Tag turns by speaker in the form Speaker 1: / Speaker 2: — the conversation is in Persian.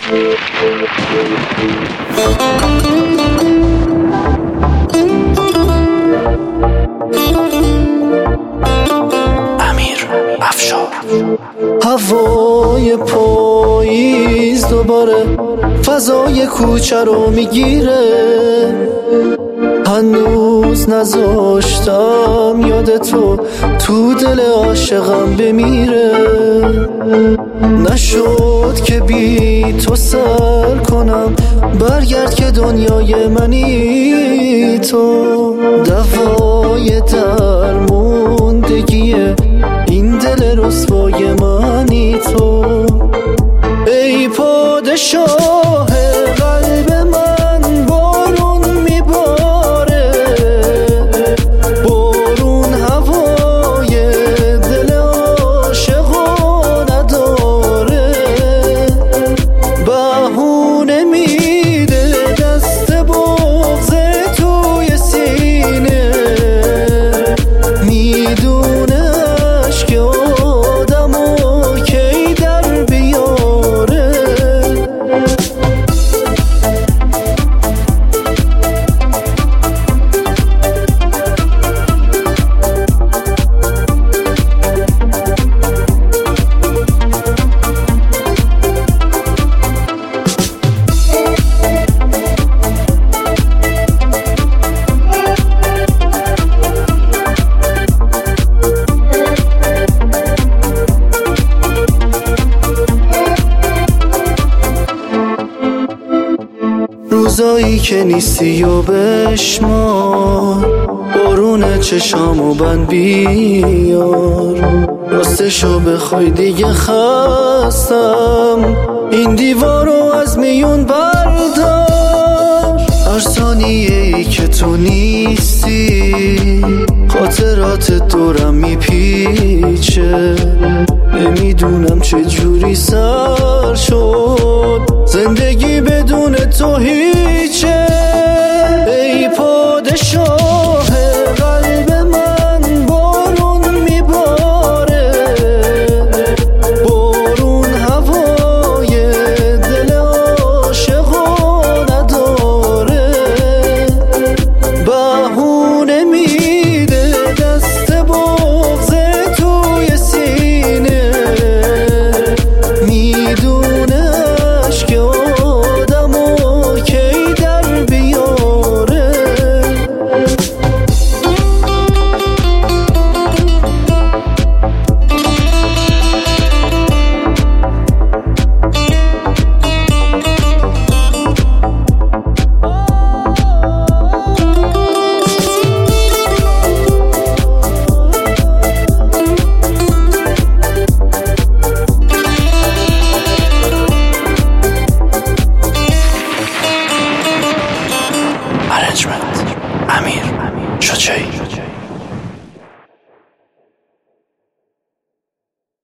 Speaker 1: هوای پاییز دوباره فضای کوچه رو میگیره، هنوز نذاشتم یاد تو دل عاشقم بمیره. نشد که بی تو سر کنم، برگرد که دنیای منی تو. دوای درموندگی این دل رسوای منی تو. ای پادشاه قلب من، بارون میباره، بارون هوای دل عاشقو نداره. بهونه میده دست بغض توی سینه، میدونه اشک آدمو کی در بیاره. روزایی که نیستی و بشمار، بارون چشامو بند بیار. راستشو بخوای دیگه خستم، این دیوارو از میون بردار. هر ثانیه‌ای که تو نیستی، خاطرات دورم میپیچه. نمیدونم چه جوری سر شد، زندگی بدون تو هیچه. ای پادشاه قلب من، بارون میباره، بارون هوای دل عاشقو نداره. بهونه میده دست بغض توی سینه، میدونه اشک آدمو کی در بیاره.
Speaker 2: Arrangement امیر شجاعی.